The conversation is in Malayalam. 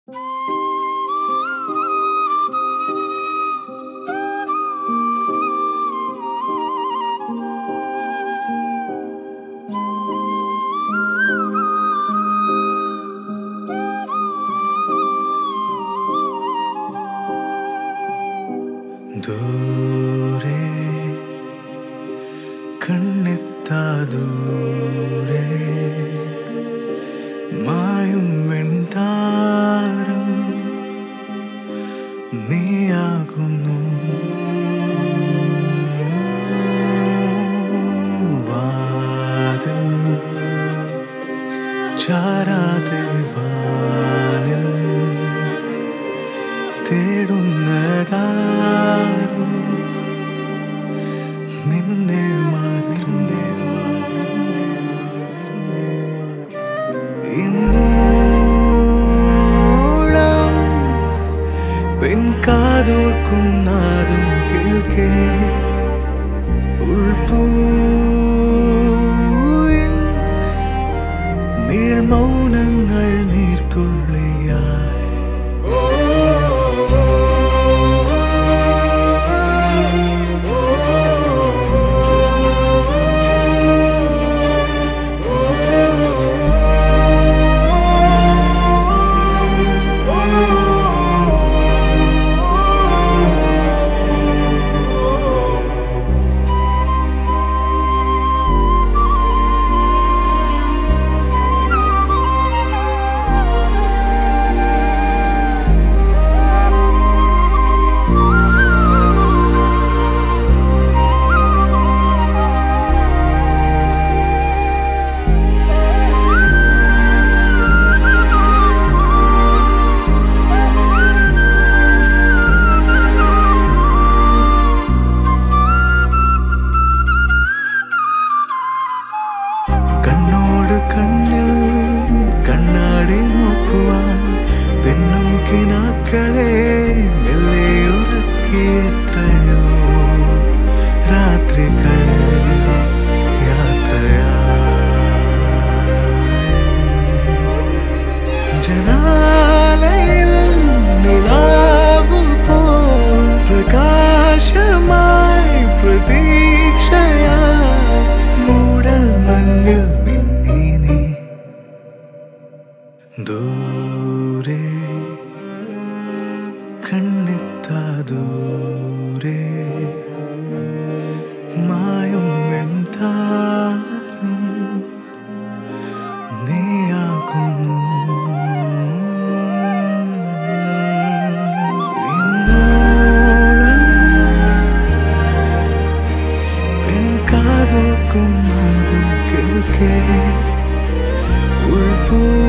ദൂരെ കണ്ണെത്താ ദൂരെ മായും വെൺതാരം നീയാകുന്നു. വാതിൽ ചാരാതെ വാനിൽ തേടുന്നതാരോ നിന്നെ മാത്രം. ഇന്നോളം പെൺകാതോർക്കും നാദം കേൾക്കേ ഉൾപ്പൂവിൻ നീൾമൗനങ്ങൾ നീർത്തുള്ളിയായി. കണ്ണിൽ കണ്ണാടി നോക്കുവാൻ തെന്നും കിനാക്കളെ മെല്ലെ ഉറക്കിയെത്രയോ രാത്രികൾ യാത്രയായി. ജനാലയിൽ നിലാവ് പോൽ പ്രകാശമായി പ്രതീക്ഷയായി മൂടൽ മഞ്ഞിൽ ദൂരെ കണ്ണെത്താ ദൂരെ മായും വെൺതാരം നീയാകുന്നു. ഇന്നോളം പെൺകാതോർക്കും നാദം കേൾക്കേ ഉൾപ്പൂ